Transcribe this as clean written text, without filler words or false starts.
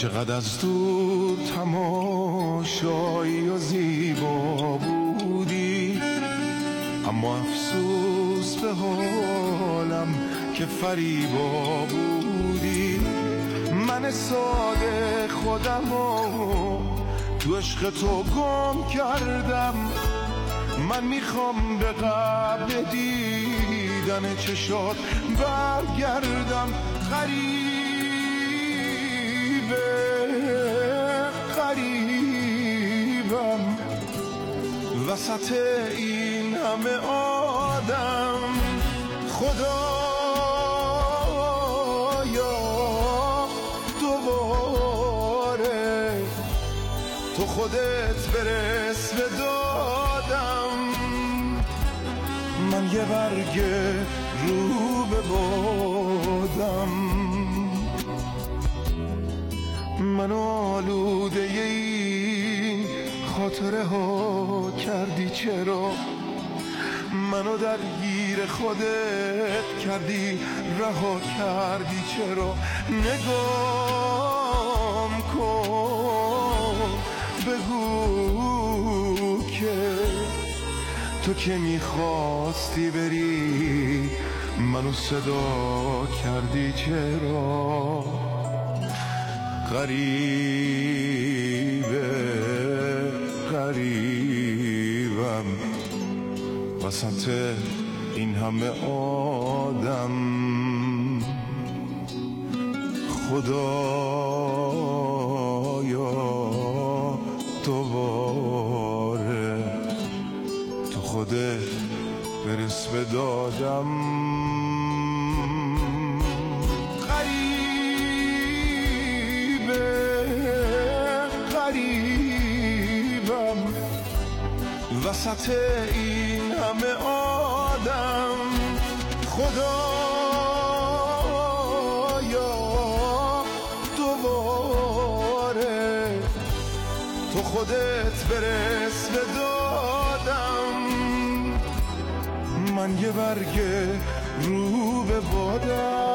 چقدر از دور تماشایی و زیبا بودی، اما افسوس به حالم که فریبا بودی. من ساده خودمو تو عشق تو گم کردم. من میخوام به قبل دیدن چشات برگردم. غریبم وسط این همه آدم. خدایا دوباره تو خودت برس به دادم. من یه برگ رو به بادم، منو آلوده این خاطره ها کردی. چرا منو درگیر خودت کردی، رها کردی؟ چرا نگام کن، بگو که تو که میخواستی بری منو صدا کردی. چرا غریبم وسط این همه آدم. خدایا دوباره تو خودت برس به دادم. غریبم وسط این همه آدم. خدایا دوباره تو خودت برس به دادم. من یه برگ رو به بادم.